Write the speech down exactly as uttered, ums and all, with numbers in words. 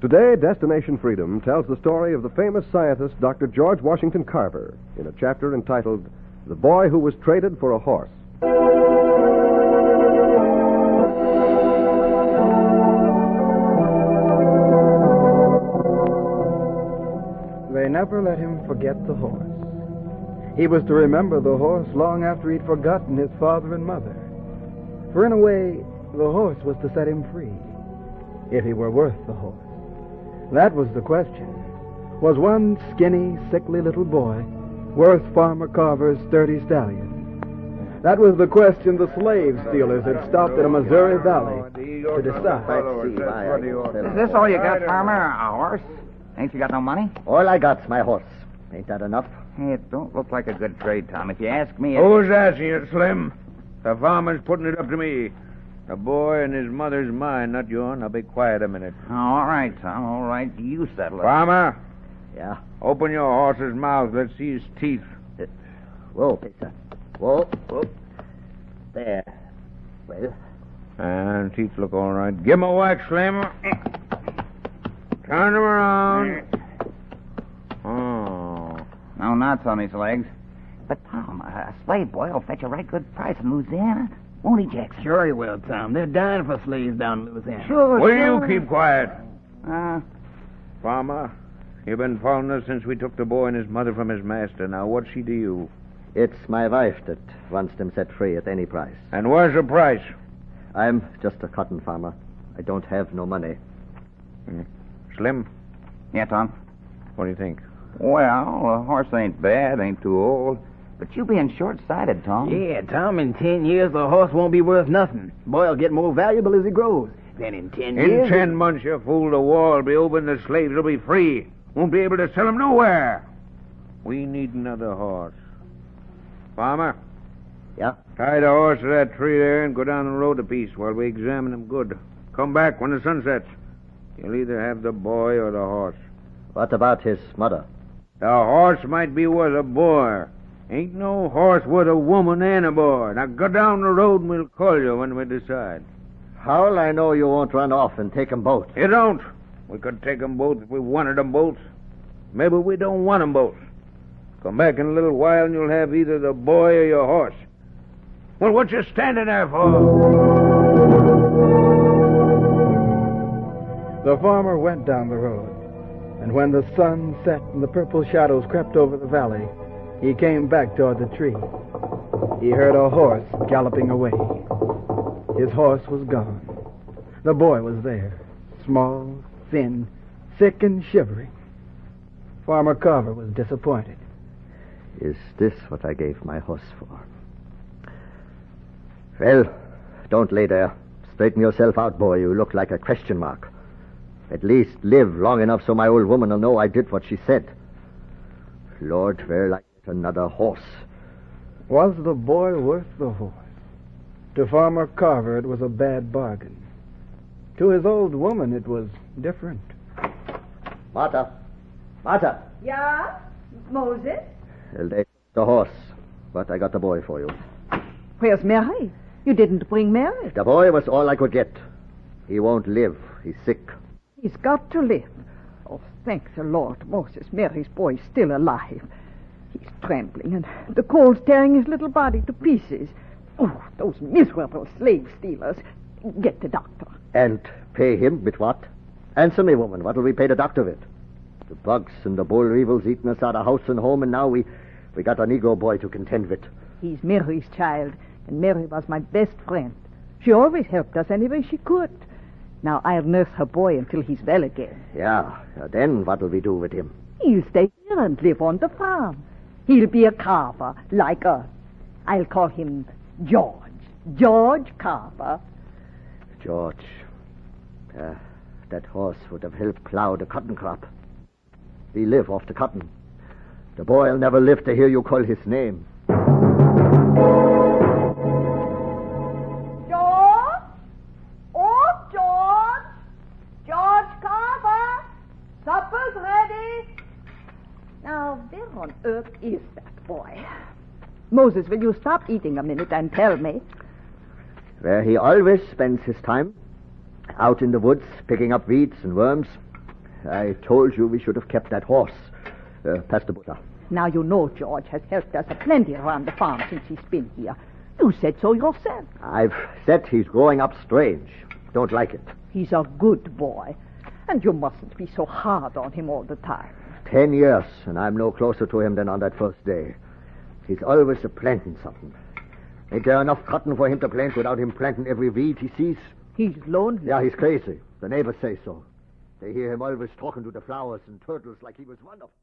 Today, Destination Freedom tells the story of the famous scientist Doctor George Washington Carver in a chapter entitled The Boy Who Was Traded for a Horse. They never let him forget the horse. He was to remember the horse long after he'd forgotten his father and mother. For in a way, the horse was to set him free, if he were worth the horse. That was the question. Was one skinny, sickly little boy worth Farmer Carver's sturdy stallion? That was the question the slave stealers had stopped in a Missouri valley to decide. Is this all you got, Farmer? A horse? Ain't you got no money? All I got's my horse. Ain't that enough? Hey, it don't look like a good trade, Tom. If you ask me... It... Who's asking it, Slim? The farmer's putting it up to me. The boy and his mother's mine, not yours. Now be quiet a minute. Oh, all right, Tom, all right. You settle it. Farmer? Yeah? Open your horse's mouth. Let's see his teeth. Uh, whoa, Peter. Whoa, whoa. There. Well? And teeth look all right. Give him a whack, Slim. Turn him around. Oh. No knots on his legs. But, Tom, a slave boy will fetch a right good price in Louisiana. Won't he, Jackson? Sure he will, Tom. They're dying for slaves down in Louisiana. Sure, Will sure. you keep quiet? Uh, Farmer, you've been following us since we took the boy and his mother from his master. Now, what's she to you? It's my wife that wants them set free at any price. And where's the price? I'm just a cotton farmer. I don't have no money. Hmm. Slim, yeah, Tom? what do you think? Well, a horse ain't bad, ain't too old. But you being short-sighted, Tom. Yeah, Tom, in ten years, the horse won't be worth nothing. Boy'll get more valuable as he grows. Then in ten In years... ten months, you fool, the wall will be open, the slaves will be free. Won't be able to sell them nowhere. We need another horse. Farmer? Yeah? Tie the horse to that tree there and go down the road a piece while we examine him good. Come back when the sun sets. You'll either have the boy or the horse. What about his mother? The horse might be worth a boy. Ain't no horse worth a woman and a boy. Now go down the road and we'll call you when we decide. How'll I know you won't run off and take 'em both? You don't. We could take 'em both if we wanted 'em both. Maybe we don't want 'em both. Come back in a little while and you'll have either the boy or your horse. Well, what you standing there for? The farmer went down the road, and when the sun set and the purple shadows crept over the valley, he came back toward the tree. He heard a horse galloping away. His horse was gone. The boy was there, small, thin, sick and shivering. Farmer Carver was disappointed. Is this what I gave my horse for? Well, don't lay there. Straighten yourself out, boy. You look like a question mark. At least live long enough so my old woman will know I did what she said. Lord, where'll I get another horse? Was the boy worth the horse? To Farmer Carver, it was a bad bargain. To his old woman, it was different. Martha. Martha. Yeah? Moses? Well, they the horse, but I got the boy for you. Where's Mary? You didn't bring Mary. The boy was all I could get. He won't live. He's sick. He's got to live. Oh, thank the Lord, Moses. Mary's boy's still alive. He's trembling, and the cold's tearing his little body to pieces. Oh, those miserable slave stealers. Get the doctor. And pay him with what? Answer me, woman. What'll we pay the doctor with? The bugs and the bull weevils eating us out of house and home, and now we, we got a Negro boy to contend with. He's Mary's child, and Mary was my best friend. She always helped us any way she could. Now I'll nurse her boy until he's well again. Yeah, then what'll we do with him? He'll stay here and live on the farm. He'll be a carver, like us. I'll call him George. George Carver. George. Uh, that horse would have helped plow the cotton crop. We live off the cotton. The boy'll never live to hear you call his name. George? Oh, George! George Carver! Supper's ready. Now, where on earth is that boy? Moses, will you stop eating a minute and tell me? Where he always spends his time. Out in the woods, picking up weeds and worms. I told you we should have kept that horse. Uh, pass the butter. Now you know George has helped us a plenty around the farm since he's been here. You said so yourself. I've said he's growing up strange. Don't like it. He's a good boy, and you mustn't be so hard on him all the time. Ten years, and I'm no closer to him than on that first day. He's always a planting something. Ain't there enough cotton for him to plant without him planting every weed he sees? He's lonely. Yeah, he's crazy. The neighbors say so. They hear him always talking to the flowers and turtles like he was one of them.